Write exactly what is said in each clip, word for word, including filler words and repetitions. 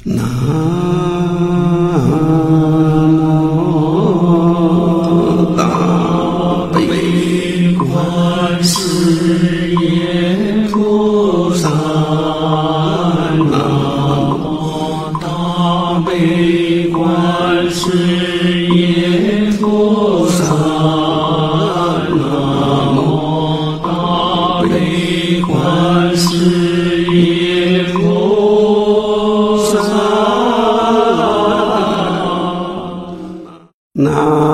南无大悲观世音菩萨，南无大悲观世音菩萨，南无大悲观世音菩萨。南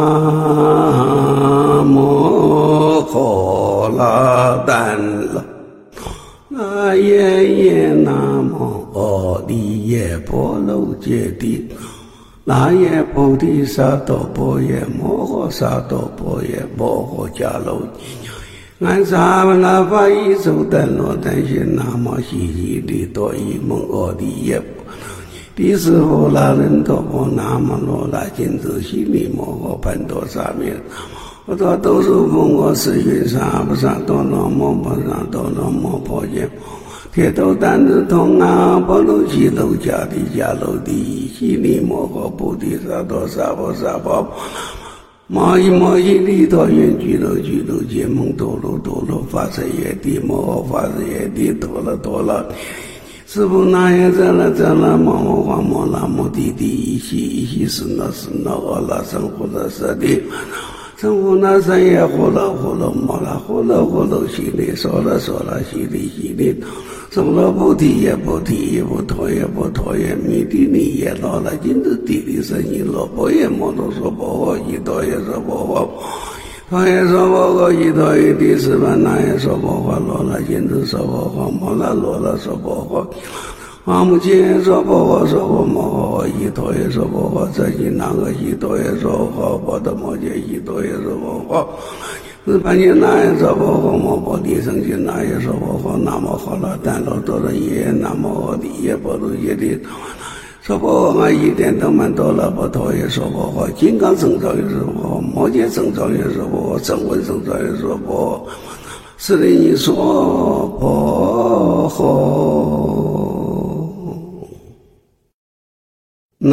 无婆罗丹罗那耶耶南无阿利耶波罗揭谛那耶菩提萨埵波耶摩诃萨埵波耶摩诃迦楼安萨文那法伊苏丹罗丹谢南无悉悉利多伊蒙阿利耶第四波那人多波南无罗那金子悉利摩诃潘多沙弥我多都是风我是云沙不沙多罗摩婆沙多罗摩婆耶铁头担子通啊波罗西楼迦地迦楼地悉利摩诃菩提萨埵萨婆萨婆摩依摩依利多愿居楼居楼揭蒙多罗多罗法身耶帝摩诃法身耶帝多罗多罗师父那耶遮那遮那摩诃花摩那摩地地依悉依悉是那是那阿那僧呼那舍地僧呼那僧耶呼那呼那摩那呼那呼那悉利娑那娑那悉利悉利娑那菩提耶菩提耶菩陀耶菩陀耶弥帝尼耶罗那金子地利身因罗婆耶摩多娑婆诃依多耶娑婆诃陀耶娑婆诃依多耶帝释迦那耶娑婆诃罗那金子娑婆诃摩那罗那娑婆诃阿姆切娑婆诃娑婆摩诃依多耶娑婆诃遮吉那个依多耶娑婆诃波多摩揭依多耶娑婆诃是盘揭那耶娑婆诃摩婆提僧揭那耶娑婆诃南无喝罗怛罗多罗耶南无阿利耶波罗揭谛娑婆诃阿依殿等曼多罗波陀耶娑婆诃金刚僧造耶娑婆诃摩羯僧造耶娑婆诃声闻僧造耶娑婆诃是利尼娑婆诃南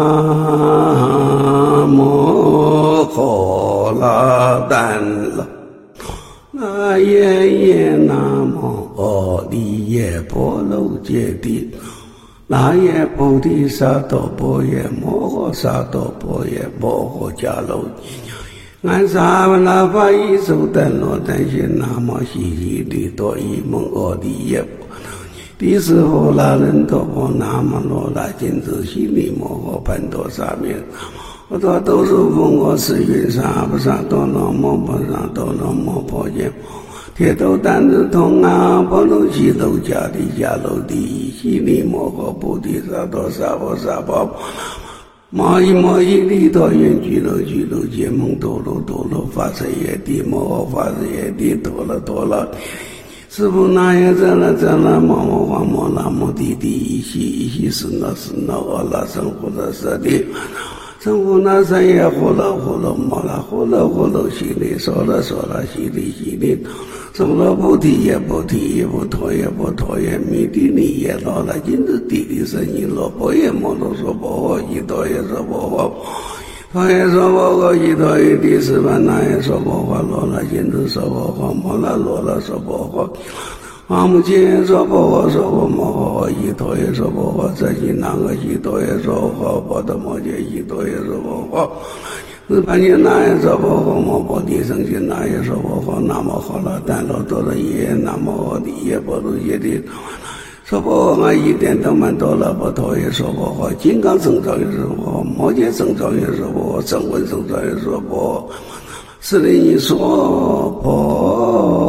无婆罗丹罗那耶耶南无阿利耶波罗揭谛那耶菩提萨埵波耶摩诃萨埵波耶摩诃迦楼安萨文那法伊苏丹罗丹谢南无悉悉利多伊蒙阿利耶第四波那人多波南无罗那金子悉利摩诃潘多沙弥我多都是风我是云沙不沙多罗摩婆沙多罗摩婆耶铁头担子通啊波罗西楼迦地迦楼地悉利摩诃菩提萨埵萨婆萨婆摩依摩依利多愿居楼居楼揭蒙多罗多罗法身耶帝摩诃法身耶帝多罗多罗师父那耶遮那遮那摩诃花摩那摩地地依悉依悉是那是那阿那僧呼那舍地僧呼那僧耶呼那呼那摩那呼那呼那悉利娑那娑那悉利悉利娑那菩提耶菩提耶菩陀耶菩陀耶弥帝尼耶罗那金子地利身因罗婆耶摩多娑婆诃依多耶娑婆诃陀耶娑婆诃依多耶帝释迦那耶娑婆诃罗那金子娑婆诃摩那罗那娑婆诃阿姆切娑婆诃娑婆摩诃依多耶娑婆诃遮吉那个依多耶娑婆诃波多摩揭依多耶娑婆诃是盘揭那耶娑婆诃摩婆提僧揭那耶娑婆诃南无喝罗怛罗多罗耶南无阿利耶波罗揭谛娑婆诃阿依殿等曼多罗波陀耶娑婆诃金刚僧造耶娑婆诃摩羯僧造耶娑婆诃声闻僧造耶娑婆诃是利尼娑婆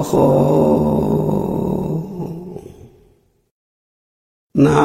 诃南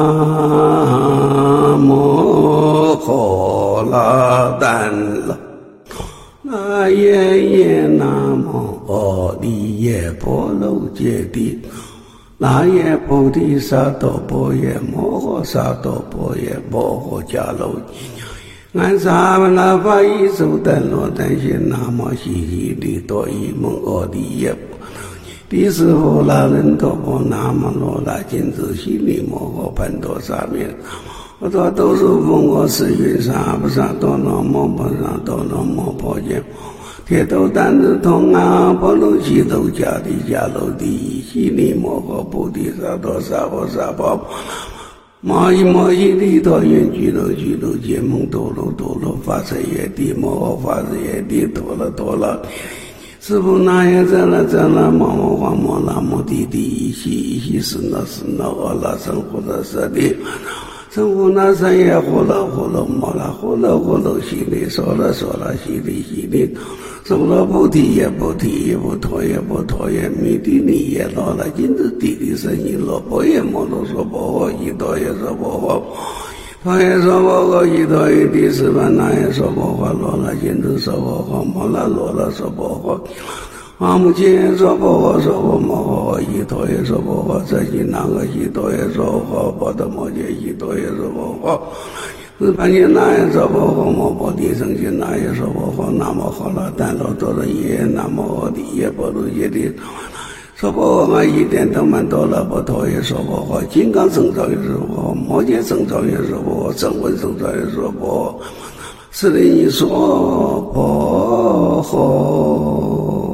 无婆罗丹罗那耶耶南无阿利耶波罗揭谛那耶菩提萨埵波耶摩诃萨埵波耶摩诃迦楼安萨文那法伊苏丹罗丹谢南无悉悉利多伊蒙阿利耶第四波那人多波南无罗那金子悉利摩诃潘多沙弥佛陀都是问我是云沙不沙多罗摩婆沙多罗摩婆伽铁头担子通啊婆罗西头迦帝迦楼帝悉尼摩诃菩提萨埵萨婆萨婆摩依摩依利陀愿俱乐俱乐揭蒙多罗多罗法身耶帝摩诃法身耶帝陀罗陀罗师父那耶遮那遮那摩摩诃摩那摩帝帝依悉依悉是那是那阿那僧呼那舍利僧呼那僧耶呼那呼那摩那呼那呼那悉利娑那娑那悉利悉利娑罗菩提耶菩提耶菩陀耶菩陀耶弥帝尼耶罗那金子地利身依罗婆耶摩罗娑婆诃依陀耶娑婆诃陀耶娑婆诃依陀耶帝释迦那耶娑婆诃罗那金子娑婆诃摩那罗那娑婆诃阿姆切娑婆诃娑婆摩诃依陀耶娑婆诃遮悉那阿悉陀耶娑婆诃波多摩揭悉陀耶娑婆诃是盘揭那耶娑婆诃摩婆提僧揭那耶娑婆诃南无喝罗怛罗多罗耶南无阿底耶波罗揭谛娑婆诃阿依殿等曼多罗波陀耶娑婆诃金刚僧造耶娑婆诃摩羯僧造耶娑婆诃声闻僧造耶娑婆诃是利娑婆诃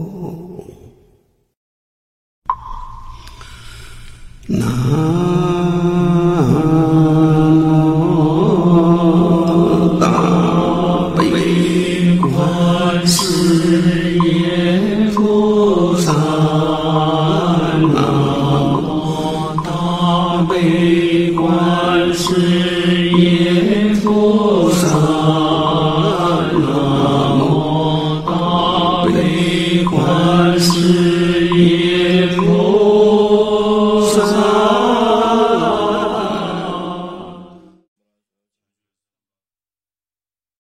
南无大悲观世音菩萨，南无大悲观世音菩萨，南无大悲观世音菩萨。